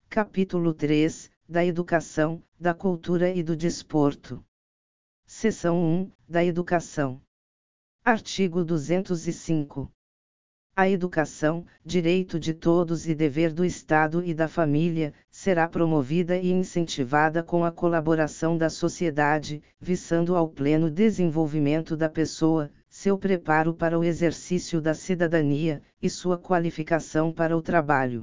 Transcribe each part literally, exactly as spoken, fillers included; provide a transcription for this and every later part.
Capítulo três, da Educação, da Cultura e do Desporto. Seção um, da Educação. Artigo duzentos e cinco. A educação, direito de todos e dever do Estado e da família, será promovida e incentivada com a colaboração da sociedade, visando ao pleno desenvolvimento da pessoa, seu preparo para o exercício da cidadania, e sua qualificação para o trabalho.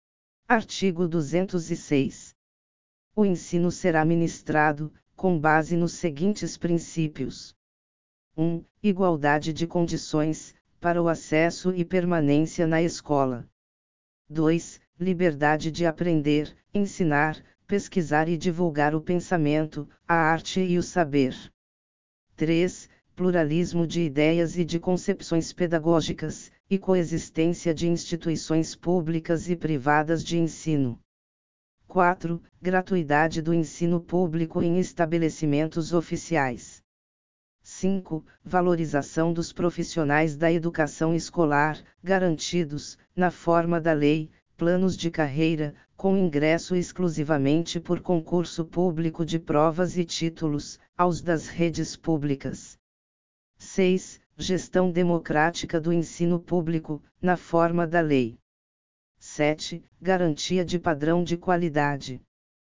Artigo duzentos e seis. O ensino será ministrado, com base nos seguintes princípios. um. Igualdade de condições, para o acesso e permanência na escola. dois. Liberdade de aprender, ensinar, pesquisar e divulgar o pensamento, a arte e o saber. três. Pluralismo de ideias e de concepções pedagógicas, e coexistência de instituições públicas e privadas de ensino. quatro. Gratuidade do ensino público em estabelecimentos oficiais. cinco. Valorização dos profissionais da educação escolar, garantidos, na forma da lei, planos de carreira, com ingresso exclusivamente por concurso público de provas e títulos, aos das redes públicas. seis. Gestão democrática do ensino público, na forma da lei. sete. Garantia de padrão de qualidade.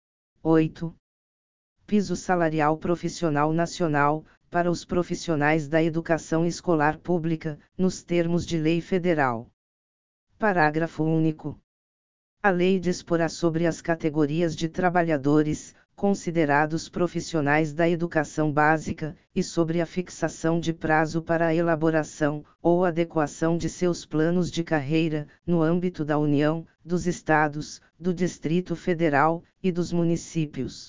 oito. Piso salarial profissional nacional, para os profissionais da educação escolar pública, nos termos de lei federal. Parágrafo único. A lei disporá sobre as categorias de trabalhadores, considerados profissionais da educação básica, e sobre a fixação de prazo para a elaboração, ou adequação de seus planos de carreira, no âmbito da União, dos Estados, do Distrito Federal, e dos municípios.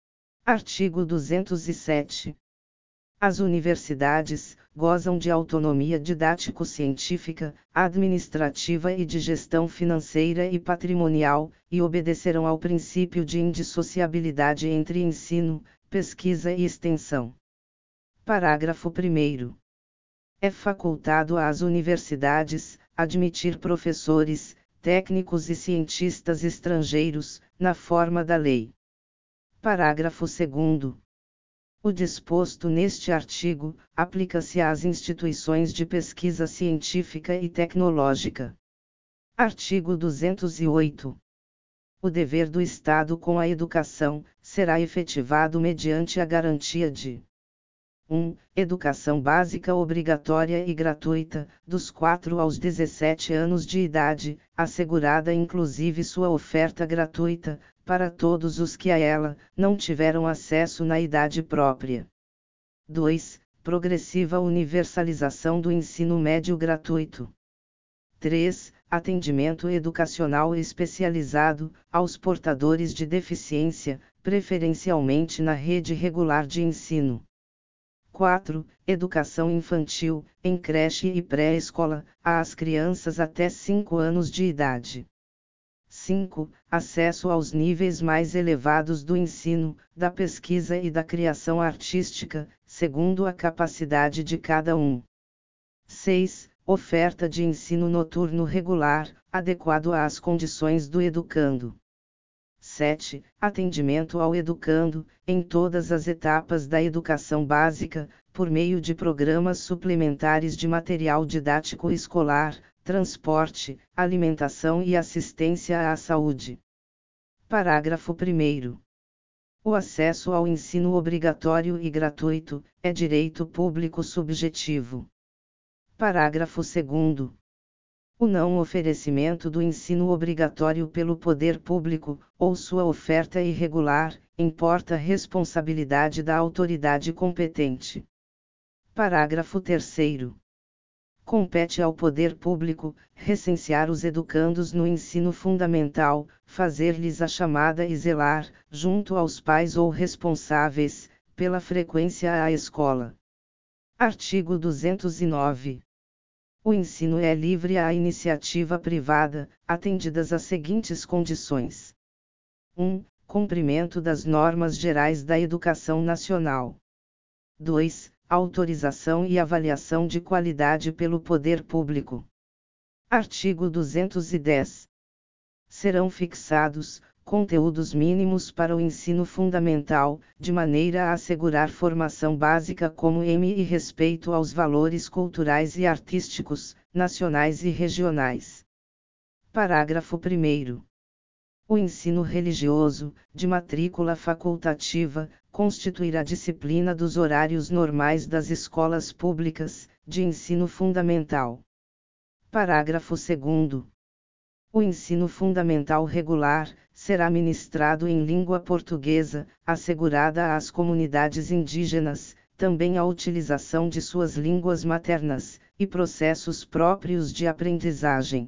Artigo duzentos e sete. As universidades gozam de autonomia didático-científica, administrativa e de gestão financeira e patrimonial, e obedecerão ao princípio de indissociabilidade entre ensino, pesquisa e extensão. Parágrafo primeiro. É facultado às universidades admitir professores, técnicos e cientistas estrangeiros, na forma da lei. Parágrafo segundo. O disposto neste artigo, aplica-se às instituições de pesquisa científica e tecnológica. Artigo duzentos e oito. O dever do Estado com a educação, será efetivado mediante a garantia de um. Educação básica obrigatória e gratuita, dos quatro aos dezessete anos de idade, assegurada inclusive sua oferta gratuita, para todos os que a ela não tiveram acesso na idade própria. dois. Progressiva universalização do ensino médio gratuito. três. Atendimento educacional especializado aos portadores de deficiência, preferencialmente na rede regular de ensino. quatro. Educação infantil, em creche e pré-escola, às crianças até cinco anos de idade. cinco. Acesso aos níveis mais elevados do ensino, da pesquisa e da criação artística, segundo a capacidade de cada um. seis. Oferta de ensino noturno regular, adequado às condições do educando. sete. Atendimento ao educando, em todas as etapas da educação básica, por meio de programas suplementares de material didático escolar, transporte, alimentação e assistência à saúde. Parágrafo primeiro. O acesso ao ensino obrigatório e gratuito é direito público subjetivo. Parágrafo segundo. O não oferecimento do ensino obrigatório pelo poder público, ou sua oferta irregular, importa responsabilidade da autoridade competente. Parágrafo terceiro. Compete ao poder público recensear os educandos no ensino fundamental, fazer-lhes a chamada e zelar, junto aos pais ou responsáveis, pela frequência à escola. Artigo duzentos e nove. O ensino é livre à iniciativa privada, atendidas as seguintes condições. um. Cumprimento das normas gerais da educação nacional. dois. Autorização e avaliação de qualidade pelo poder público. Artigo duzentos e dez. Serão fixados, conteúdos mínimos para o ensino fundamental, de maneira a assegurar formação básica como M e respeito aos valores culturais e artísticos, nacionais e regionais. Parágrafo primeiro. O ensino religioso, de matrícula facultativa, constituirá disciplina dos horários normais das escolas públicas, de ensino fundamental. Parágrafo segundo. O ensino fundamental regular será ministrado em língua portuguesa, assegurada às comunidades indígenas, também a utilização de suas línguas maternas, e processos próprios de aprendizagem.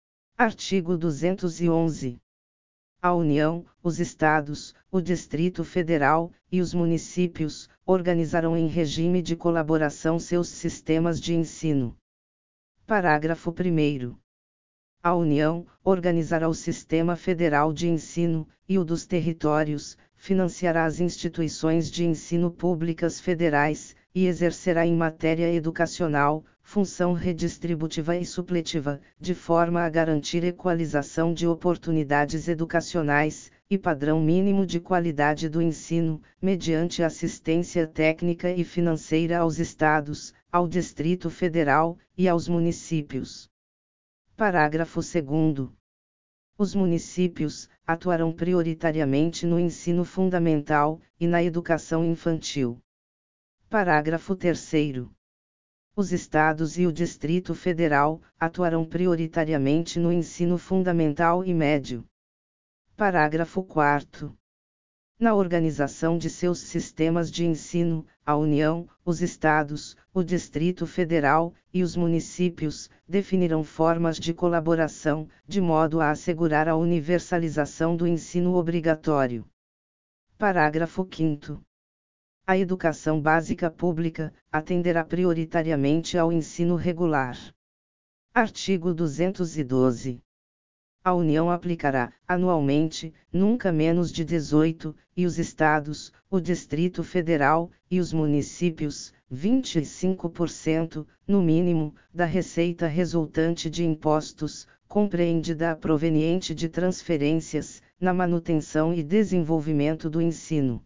Artigo duzentos e onze. A União, os Estados, o Distrito Federal, e os municípios, organizarão em regime de colaboração seus sistemas de ensino. Parágrafo primeiro. A União organizará o Sistema Federal de Ensino, e o dos territórios, financiará as instituições de ensino públicas federais, e exercerá em matéria educacional, função redistributiva e supletiva, de forma a garantir equalização de oportunidades educacionais, e padrão mínimo de qualidade do ensino, mediante assistência técnica e financeira aos Estados, ao Distrito Federal, e aos municípios. Parágrafo segundo. Os municípios atuarão prioritariamente no ensino fundamental e na educação infantil. Parágrafo terceiro. Os Estados e o Distrito Federal atuarão prioritariamente no ensino fundamental e médio. Parágrafo quarto. Na organização de seus sistemas de ensino, a União, os Estados, o Distrito Federal e os municípios definirão formas de colaboração, de modo a assegurar a universalização do ensino obrigatório. Parágrafo quinto. A educação básica pública atenderá prioritariamente ao ensino regular. Artigo duzentos e doze. A União aplicará, anualmente, nunca menos de dezoito, e os Estados, o Distrito Federal, e os municípios, vinte e cinco por cento, no mínimo, da receita resultante de impostos, compreendida a proveniente de transferências, na manutenção e desenvolvimento do ensino.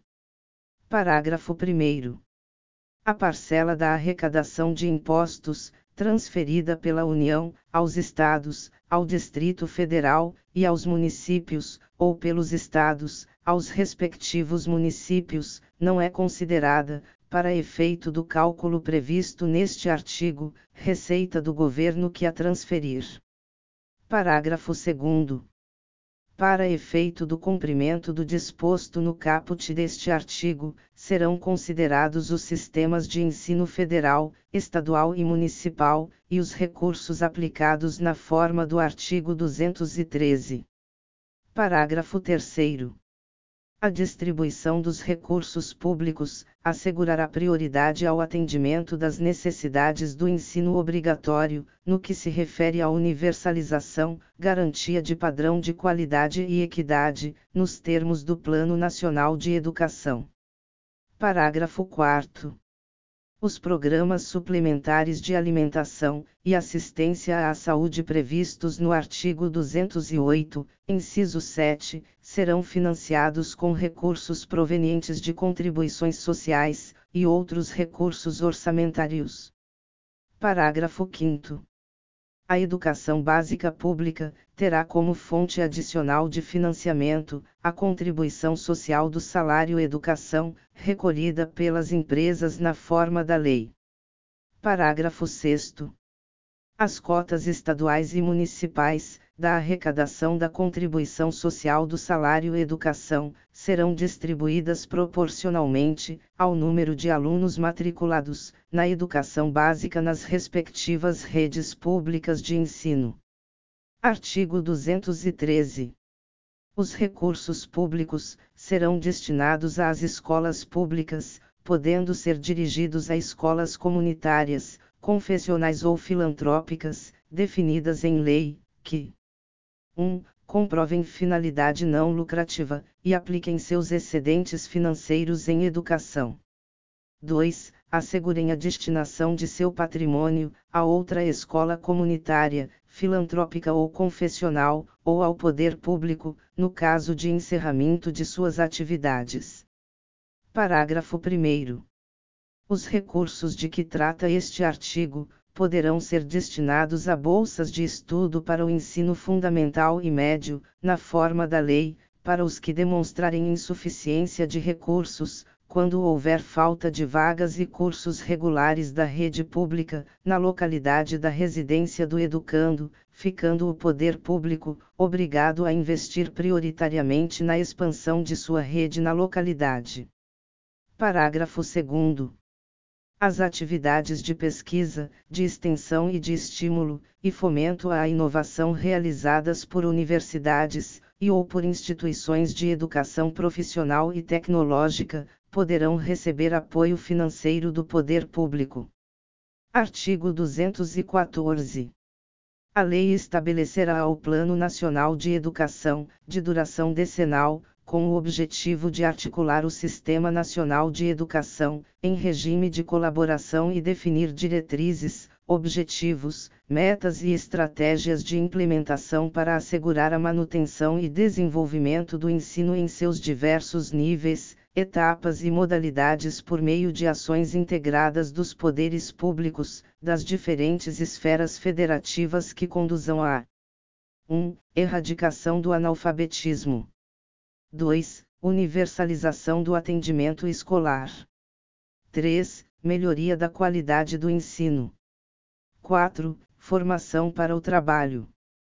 Parágrafo primeiro. A parcela da arrecadação de impostos, transferida pela União, aos Estados, ao Distrito Federal, e aos municípios, ou pelos Estados, aos respectivos municípios, não é considerada, para efeito do cálculo previsto neste artigo, receita do governo que a transferir. Parágrafo segundo. Para efeito do cumprimento do disposto no caput deste artigo, serão considerados os sistemas de ensino federal, estadual e municipal, e os recursos aplicados na forma do artigo duzentos e treze. Parágrafo terceiro. A distribuição dos recursos públicos assegurará prioridade ao atendimento das necessidades do ensino obrigatório, no que se refere à universalização, garantia de padrão de qualidade e equidade, nos termos do Plano Nacional de Educação. Parágrafo quarto. Os programas suplementares de alimentação e assistência à saúde previstos no artigo duzentos e oito, inciso sete, serão financiados com recursos provenientes de contribuições sociais, e outros recursos orçamentários. Parágrafo quinto. A educação básica pública terá como fonte adicional de financiamento a contribuição social do salário educação, recolhida pelas empresas na forma da lei. Parágrafo sexto. As cotas estaduais e municipais, da arrecadação da contribuição social do salário educação, serão distribuídas proporcionalmente ao número de alunos matriculados na educação básica nas respectivas redes públicas de ensino. Artigo duzentos e treze. Os recursos públicos serão destinados às escolas públicas, podendo ser dirigidos a escolas comunitárias, confessionais ou filantrópicas, definidas em lei, que um comprovem finalidade não lucrativa, e apliquem seus excedentes financeiros em educação. dois assegurem a destinação de seu patrimônio a outra escola comunitária, filantrópica ou confessional, ou ao poder público, no caso de encerramento de suas atividades. Parágrafo primeiro. Os recursos de que trata este artigo poderão ser destinados a bolsas de estudo para o ensino fundamental e médio, na forma da lei, para os que demonstrarem insuficiência de recursos, quando houver falta de vagas e cursos regulares da rede pública, na localidade da residência do educando, ficando o poder público obrigado a investir prioritariamente na expansão de sua rede na localidade. Parágrafo segundo. As atividades de pesquisa, de extensão e de estímulo e fomento à inovação realizadas por universidades e ou por instituições de educação profissional e tecnológica, poderão receber apoio financeiro do poder público. Artigo duzentos e quatorze. A lei estabelecerá o Plano Nacional de Educação, de duração decenal, com o objetivo de articular o Sistema Nacional de Educação, em regime de colaboração e definir diretrizes, objetivos, metas e estratégias de implementação para assegurar a manutenção e desenvolvimento do ensino em seus diversos níveis, etapas e modalidades por meio de ações integradas dos poderes públicos, das diferentes esferas federativas que conduzam a um. Erradicação do analfabetismo. dois. Universalização do atendimento escolar. três. Melhoria da qualidade do ensino. quatro. Formação para o trabalho.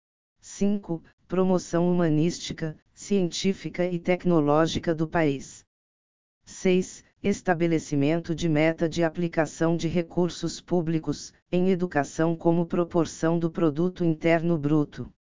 cinco. Promoção humanística, científica e tecnológica do país. seis. Estabelecimento de meta de aplicação de recursos públicos, em educação como proporção do produto interno bruto.